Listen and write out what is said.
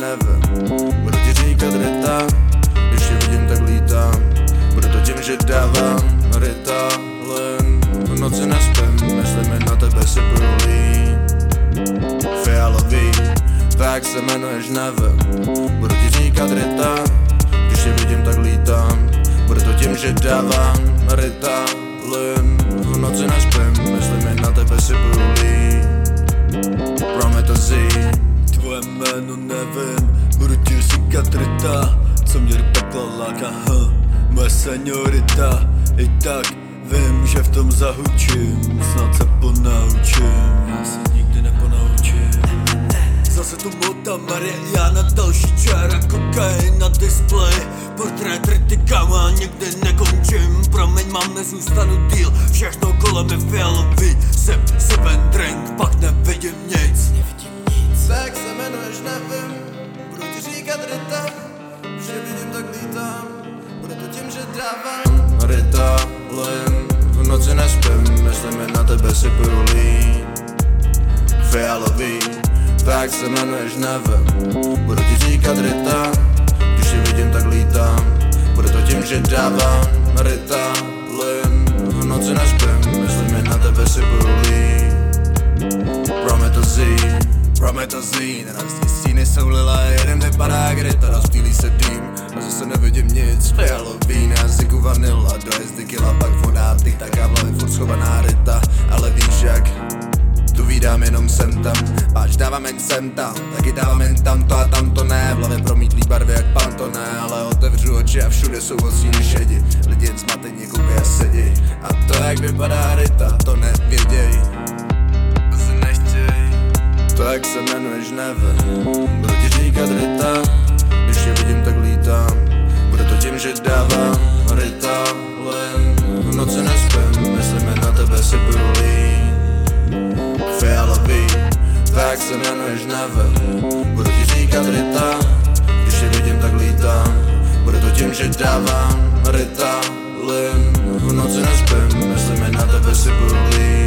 nevím. Budu ti říkat Rita, když tě vidím, tak lítám. Bude to tím, že dávám Ritalin. V noci nespím, myslím jen na tebe si prolí. Fialový, tak se jmenuješ, nevím. Budu ti říkat Rita, když tě vidím, tak lítám. Bude to tím, že dávám Ritalin. V noci nespím, myslím jen na tebe si prolí. Prometazí, tvoje jméno nevím, budu ti říkat Rita, co mě do pekla láká, moje seniorita. I tak vím, že v tom zahučím, snad se ponaučím. Já se nikdy neponaučím. Zase tu mota Mariana, další čára, kokain na displeji. Portrét Rity, kámo, nikdy nekončím. Promiň, mám, nezůstanu díl, všechno kolem je fialový. Sip, seven drink, pak nevidím nic. tak se jmenuješ, nevím. Budu ti říkat Rita, když tě vidím, tak lítám. Bude to tím, že dávám Ritalin. V noci nespím, myslím jen na tebe si prolí. Fialový, tak se jmenuješ, nevím. Budu ti říkat Rita, když tě vidím, tak lítám. Bude to tím, že dávám Ritalin. V noci nespím, myslím jen na tebe si prolí. Prometazí, nenávistní stíny jsou lila, jeden vypadá jak Rita, rozptýlí se dým a zase nevidím nic. Fialový, na jazyku vanila, do jezdy kila, pak voda, ty taká v hlavě furt schovaná Rita. Ale víš jak, tu vídám jenom sem tam, páč dávám jen sem tam, taky dávám jen tamto a tamto ne. V hlavě promítlý barvy jak Pantone, ale otevřu oči a všude jsou odstíny šedi. Lidi jen zmatení koupí a sedí, a to jak vypadá Rita, to nevěděj. Tak se jmenuješ, nevím. Budu ti říkat Rita, když tě vidím, tak lítám. Bude to tím, že dávám Ritalin. V noci nespím, myslím jen na tebe si prolí. Fialový, tak se jmenuješ, nevím. Budu ti říkat Rita, když tě vidím, tak lítám. Bude to tím, že dávám Ritalin. V noci nespím, myslím jen na tebe si prolí.